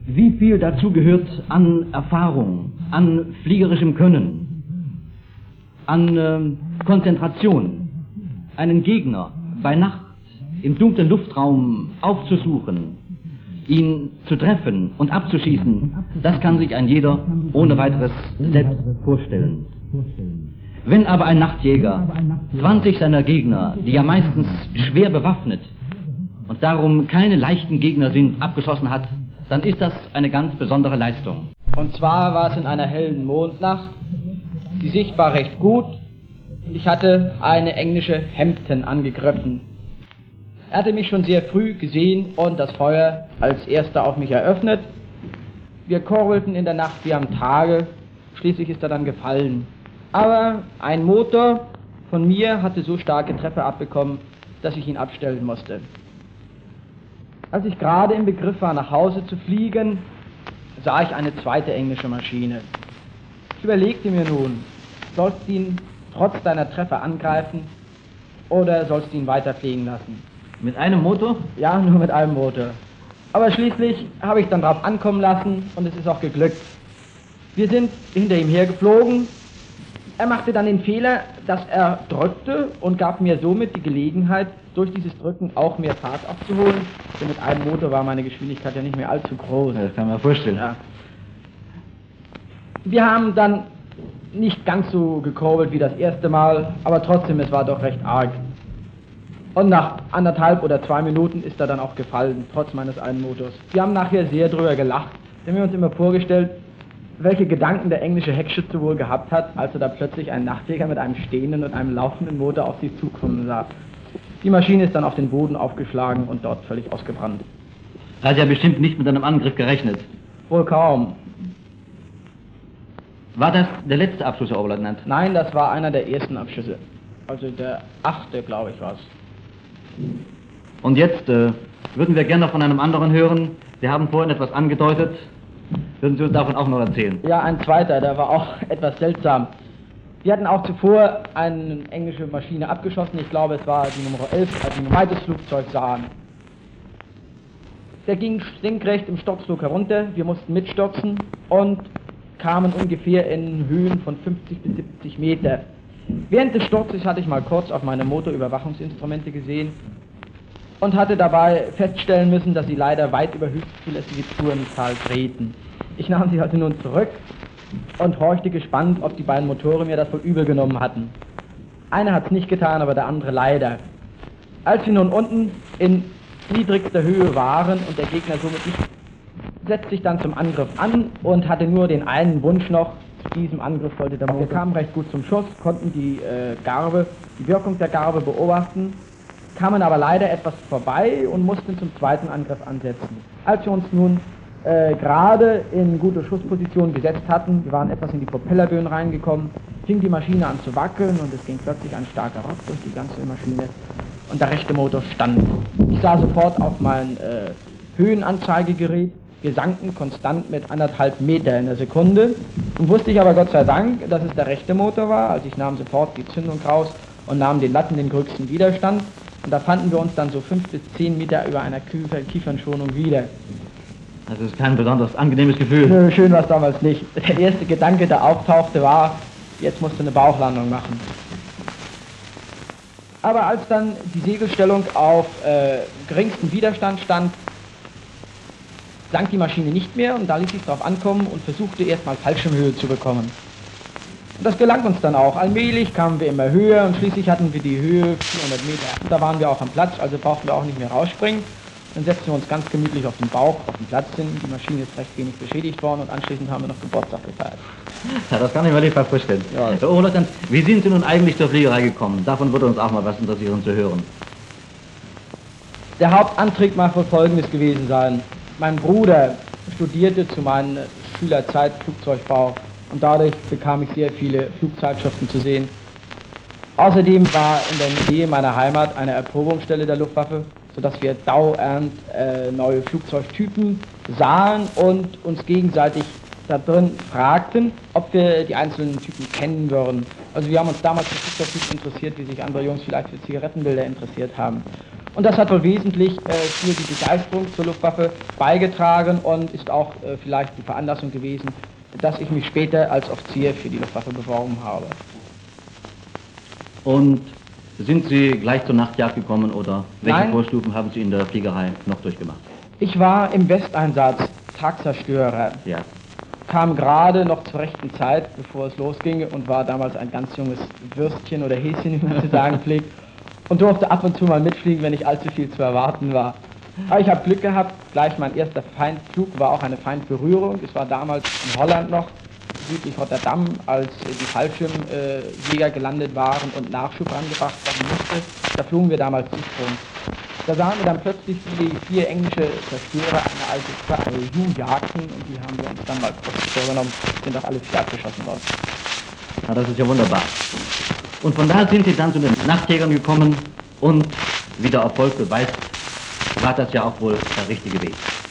wie viel dazu gehört an Erfahrung, an fliegerischem Können, an Konzentration, einen Gegner bei Nacht im dunklen Luftraum aufzusuchen, ihn zu treffen und abzuschießen, das kann sich ein jeder ohne weiteres selbst vorstellen. Wenn aber ein Nachtjäger 20 seiner Gegner, die ja meistens schwer bewaffnet und darum keine leichten Gegner sind, abgeschossen hat, dann ist das eine ganz besondere Leistung. Und zwar war es in einer hellen Mondnacht, die Sicht war recht gut. Ich hatte eine englische Hampton angegriffen. Er hatte mich schon sehr früh gesehen und das Feuer als erster auf mich eröffnet. Wir korrelten in der Nacht wie am Tage, schließlich ist er dann gefallen. Aber ein Motor von mir hatte so starke Treffer abbekommen, dass ich ihn abstellen musste. Als ich gerade im Begriff war, nach Hause zu fliegen, sah ich eine zweite englische Maschine. Ich überlegte mir nun, sollst du ihn trotz deiner Treffer angreifen oder sollst du ihn weiter fliegen lassen? Mit einem Motor? Ja, nur mit einem Motor. Aber schließlich habe ich dann drauf ankommen lassen und es ist auch geglückt. Wir sind hinter ihm hergeflogen. Er machte dann den Fehler, dass er drückte und gab mir somit die Gelegenheit, durch dieses Drücken auch mehr Fahrt aufzuholen. Denn mit einem Motor war meine Geschwindigkeit ja nicht mehr allzu groß. Das kann man vorstellen. Ja. Wir haben dann nicht ganz so gekurbelt wie das erste Mal, aber trotzdem, es war doch recht arg. Und nach 1,5 oder 2 Minuten ist er dann auch gefallen, trotz meines einen Motors. Wir haben nachher sehr drüber gelacht, denn wir haben uns immer vorgestellt, welche Gedanken der englische Heckschütze wohl gehabt hat, als er da plötzlich einen Nachtjäger mit einem stehenden und einem laufenden Motor auf sie zukommen sah. Die Maschine ist dann auf den Boden aufgeschlagen und dort völlig ausgebrannt. Er hat ja bestimmt nicht mit einem Angriff gerechnet. Wohl kaum. War das der letzte Abschuss, Herr Oberleutnant? Nein, das war einer der ersten Abschüsse. Also der 8., glaube ich, war es. Und jetzt würden wir gerne von einem anderen hören. Sie haben vorhin etwas angedeutet. Würden Sie uns davon auch noch erzählen? Ja, ein zweiter, der war auch etwas seltsam. Wir hatten auch zuvor eine englische Maschine abgeschossen. Ich glaube, es war die Nummer 11, als wir ein zweites Flugzeug sahen. Der ging senkrecht im Sturzflug herunter. Wir mussten mitstürzen und kamen ungefähr in Höhen von 50 bis 70 Meter. Während des Sturzes hatte ich mal kurz auf meine Motorüberwachungsinstrumente gesehen und hatte dabei feststellen müssen, dass sie leider weit über höchst zulässige Tourenzahl drehten. Ich nahm sie also nun zurück und horchte gespannt, ob die beiden Motoren mir das wohl übel genommen hatten. Einer hat es nicht getan, aber der andere leider. Als wir nun unten in niedrigster Höhe waren und der Gegner somit nicht, setzte sich dann zum Angriff an und hatte nur den einen Wunsch noch, zu diesem Angriff wollte der Motor. Wir kamen recht gut zum Schuss, konnten die Wirkung der Garbe beobachten, kamen aber leider etwas vorbei und mussten zum zweiten Angriff ansetzen. Als wir uns nun gerade in gute Schussposition gesetzt hatten, wir waren etwas in die Propellerböen reingekommen, fing die Maschine an zu wackeln und es ging plötzlich ein starker Ruck durch die ganze Maschine und der rechte Motor stand. Ich sah sofort auf mein Höhenanzeigegerät, wir sanken konstant mit 1,5 Meter in der Sekunde und wusste ich aber Gott sei Dank, dass es der rechte Motor war, also ich nahm sofort die Zündung raus und nahm den Latten den größten Widerstand und da fanden wir uns dann so 5 bis 10 Meter über einer Kiefernschonung wieder. Das ist kein besonders angenehmes Gefühl. Nö, schön war es damals nicht. Der erste Gedanke, der auftauchte, war, jetzt musst du eine Bauchlandung machen. Aber als dann die Segelstellung auf geringstem Widerstand stand, sank die Maschine nicht mehr und da ließ ich drauf ankommen und versuchte erstmal Fallschirmhöhe zu bekommen. Und das gelang uns dann auch. Allmählich kamen wir immer höher und schließlich hatten wir die Höhe 400 Meter. Da waren wir auch am Platz, also brauchten wir auch nicht mehr rausspringen. Dann setzten wir uns ganz gemütlich auf den Bauch, auf den Platz hin. Die Maschine ist recht wenig beschädigt worden und anschließend haben wir noch Geburtstag gefeiert. Ja, das kann ich mir nicht mal vorstellen. Ja. Herr Oberleutnant, wie sind Sie nun eigentlich zur Fliegerei gekommen? Davon würde uns auch mal was interessieren zu hören. Der Hauptantrieb mag wohl Folgendes gewesen sein. Mein Bruder studierte zu meiner Schülerzeit Flugzeugbau und dadurch bekam ich sehr viele Flugzeitschriften zu sehen. Außerdem war in der Nähe meiner Heimat eine Erprobungsstelle der Luftwaffe, sodass wir dauernd neue Flugzeugtypen sahen und uns gegenseitig da drin fragten, ob wir die einzelnen Typen kennen würden. Also wir haben uns damals für Flugzeugtypen interessiert, wie sich andere Jungs vielleicht für Zigarettenbilder interessiert haben. Und das hat wohl wesentlich für die Begeisterung zur Luftwaffe beigetragen und ist auch vielleicht die Veranlassung gewesen, dass ich mich später als Offizier für die Luftwaffe beworben habe. Und sind Sie gleich zur Nachtjagd gekommen oder welche Nein. Vorstufen haben Sie in der Fliegerei noch durchgemacht? Ich war im Westeinsatz Tagzerstörer, Ja. kam gerade noch zur rechten Zeit, bevor es losging und war damals ein ganz junges Würstchen oder Häschen, wie man zu sagen pflegt, und durfte ab und zu mal mitfliegen, wenn nicht allzu viel zu erwarten war. Aber ich habe Glück gehabt, gleich mein erster Feindflug war auch eine Feindberührung. Es war damals in Holland noch, südlich Rotterdam, als die Fallschirmjäger gelandet waren und Nachschub angebracht werden musste. Da flogen wir damals Südfront. Da sahen wir dann plötzlich, wie die 4 englische Zerstörer eine alte AEU jagten und die haben wir uns dann mal kurz vorgenommen, sind auch alle 4 abgeschossen worden. Na, das ist ja wunderbar. Und von da sind Sie dann zu den Nachtjägern gekommen und wie der Erfolg beweist, war das ja auch wohl der richtige Weg.